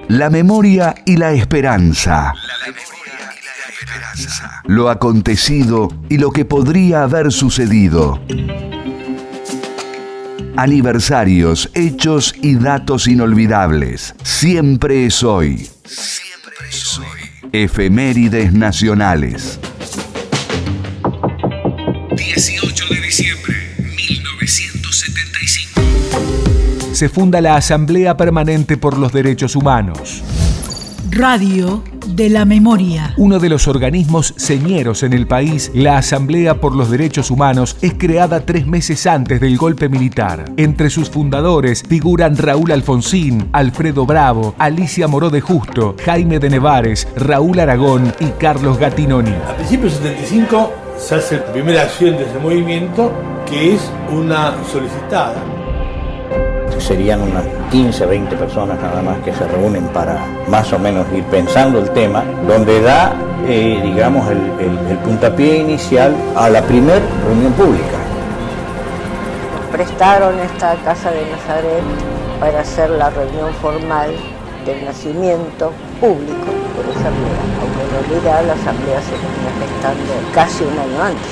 La memoria y la esperanza. Lo acontecido y lo que podría haber sucedido. Aniversarios, hechos y datos inolvidables. Siempre es hoy. Siempre es hoy. Efemérides nacionales. 18 de diciembre, 1975. Se funda la Asamblea Permanente por los Derechos Humanos. Radio de la Memoria. Uno de los organismos señeros en el país, la Asamblea por los Derechos Humanos, es creada 3 meses antes del golpe militar. Entre sus fundadores figuran Raúl Alfonsín, Alfredo Bravo, Alicia Moró de Justo, Jaime de Nevares, Raúl Aragón y Carlos Gattinoni. A principios del 75 se hace la primera acción de ese movimiento, que es una solicitada. Serían unas 15, 20 personas nada más que se reúnen para más o menos ir pensando el tema, donde da, digamos, el puntapié inicial a la primera reunión pública. Nos prestaron esta casa de Nazaret para hacer la reunión formal del nacimiento público de la Asamblea, aunque en realidad la Asamblea se venía gestando casi un año antes.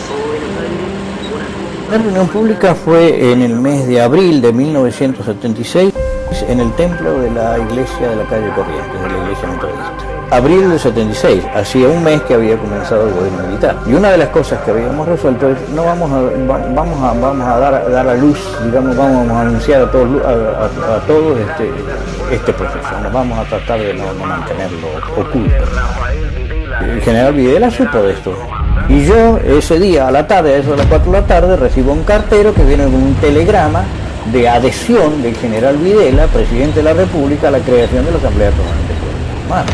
La reunión pública fue en el mes de abril de 1976 en el templo de la iglesia de la calle Corrientes, de la iglesia metodista. Abril del 76, hacía un mes que había comenzado el gobierno militar. Y una de las cosas que habíamos resuelto es, no vamos a dar a luz, digamos, vamos a anunciar a todos este proceso. Nos vamos a tratar de no mantenerlo oculto. El general Videla supo de esto. Y yo ese día a la tarde, a eso de las 4 de la tarde, recibo un cartero que viene con un telegrama de adhesión del general Videla, presidente de la República, a la creación de la Asamblea Permanente por los Derechos Humanos.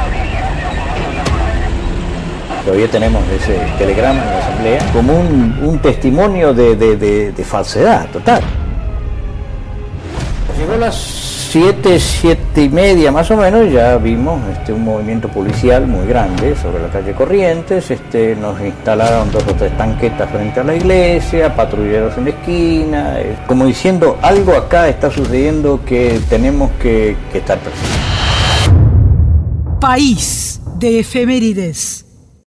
Todavía tenemos ese telegrama en la Asamblea como un testimonio de falsedad total. Llegó a las 7:30 más o menos, ya vimos un movimiento policial muy grande sobre la calle Corrientes, nos instalaron 2 o 3 tanquetas frente a la iglesia, patrulleros en la esquina, como diciendo, algo acá está sucediendo que tenemos que estar presentes. País de efemérides.